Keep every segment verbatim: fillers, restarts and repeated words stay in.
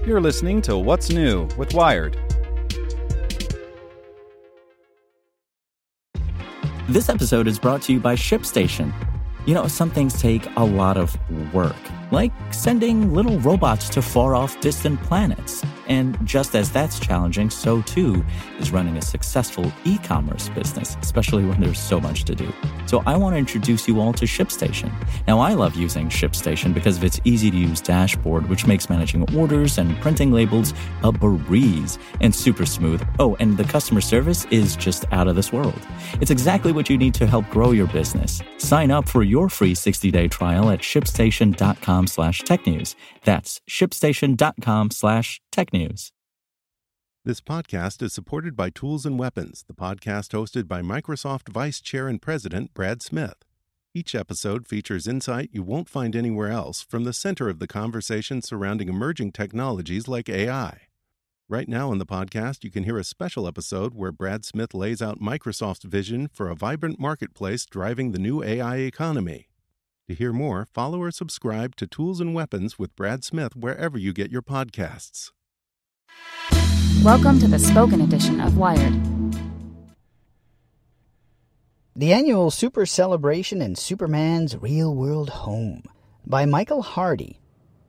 You're listening to What's New with Wired. This episode is brought to you by ShipStation. You know, some things take a lot of work, like sending little robots to far-off distant planets. And just as that's challenging, so too is running a successful e-commerce business, especially when there's so much to do. So I want to introduce you all to ShipStation. Now, I love using ShipStation because of its easy-to-use dashboard, which makes managing orders and printing labels a breeze and super smooth. Oh, and the customer service is just out of this world. It's exactly what you need to help grow your business. Sign up for your free sixty-day trial at shipstation.com slash technews. That's shipstation.com slash technews. This podcast is supported by Tools and Weapons, the podcast hosted by Microsoft Vice Chair and President Brad Smith. Each episode features insight you won't find anywhere else from the center of the conversation surrounding emerging technologies like A I. Right now on the podcast, you can hear a special episode where Brad Smith lays out Microsoft's vision for a vibrant marketplace driving the new A I economy. To hear more, follow or subscribe to Tools and Weapons with Brad Smith wherever you get your podcasts. Welcome to the spoken edition of Wired. The annual Super Celebration in Superman's Real-World Home by Michael Hardy.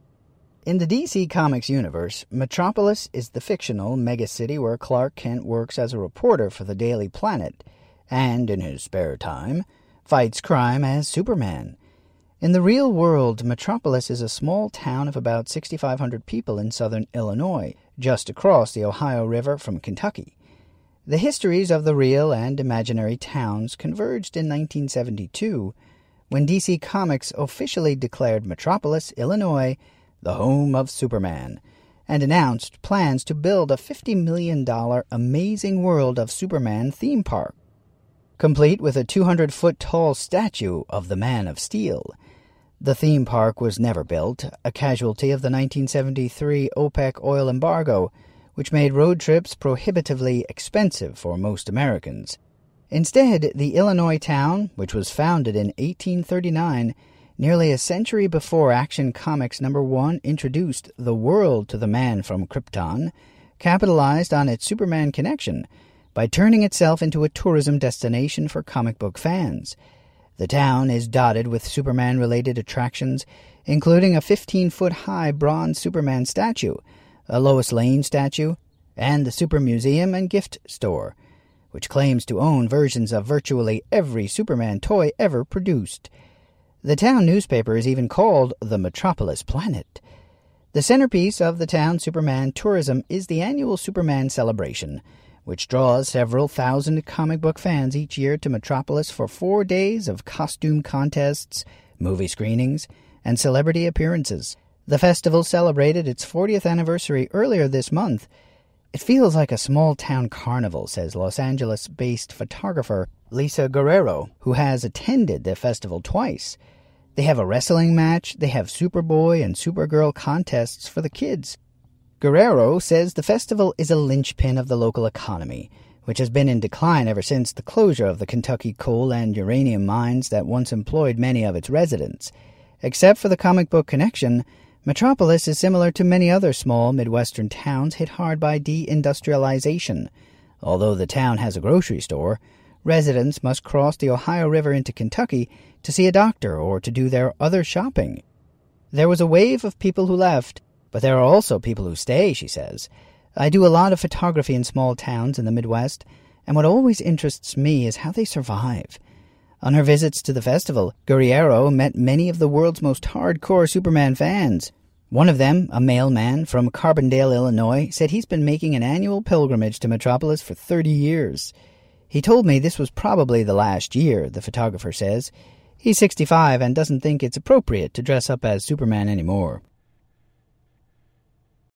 In the D C Comics universe, Metropolis is the fictional megacity where Clark Kent works as a reporter for the Daily Planet and, in his spare time, fights crime as Superman. In the real world, Metropolis is a small town of about six thousand five hundred people in southern Illinois, just across the Ohio River from Kentucky. The histories of the real and imaginary towns converged in nineteen seventy-two, when D C Comics officially declared Metropolis, Illinois, the home of Superman, and announced plans to build a fifty million dollars Amazing World of Superman theme park, complete with a two hundred foot tall statue of the Man of Steel. The theme park was never built, a casualty of the nineteen seventy-three OPEC oil embargo, which made road trips prohibitively expensive for most Americans. Instead, the Illinois town, which was founded in eighteen thirty-nine, nearly a century before Action Comics number one introduced the world to the man from Krypton, capitalized on its Superman connection by turning itself into a tourism destination for comic book fans. The town is dotted with Superman-related attractions, including a fifteen foot high bronze Superman statue, a Lois Lane statue, and the Super Museum and Gift Store, which claims to own versions of virtually every Superman toy ever produced. The town newspaper is even called the Metropolis Planet. The centerpiece of the town Superman tourism is the annual Superman celebration, which draws several thousand comic book fans each year to Metropolis for four days of costume contests, movie screenings, and celebrity appearances. The festival celebrated its fortieth anniversary earlier this month. It feels like a small-town carnival, says Los Angeles-based photographer Lisa Guerrero, who has attended the festival twice. They have a wrestling match, they have Superboy and Supergirl contests for the kids. Guerrero says the festival is a linchpin of the local economy, which has been in decline ever since the closure of the Kentucky coal and uranium mines that once employed many of its residents. Except for the comic book connection, Metropolis is similar to many other small Midwestern towns hit hard by deindustrialization. Although the town has a grocery store, residents must cross the Ohio River into Kentucky to see a doctor or to do their other shopping. There was a wave of people who left, but there are also people who stay, she says. I do a lot of photography in small towns in the Midwest, and what always interests me is how they survive. On her visits to the festival, Guerrero met many of the world's most hardcore Superman fans. One of them, a mailman from Carbondale, Illinois, said he's been making an annual pilgrimage to Metropolis for thirty years. He told me this was probably the last year, the photographer says. He's sixty-five and doesn't think it's appropriate to dress up as Superman anymore.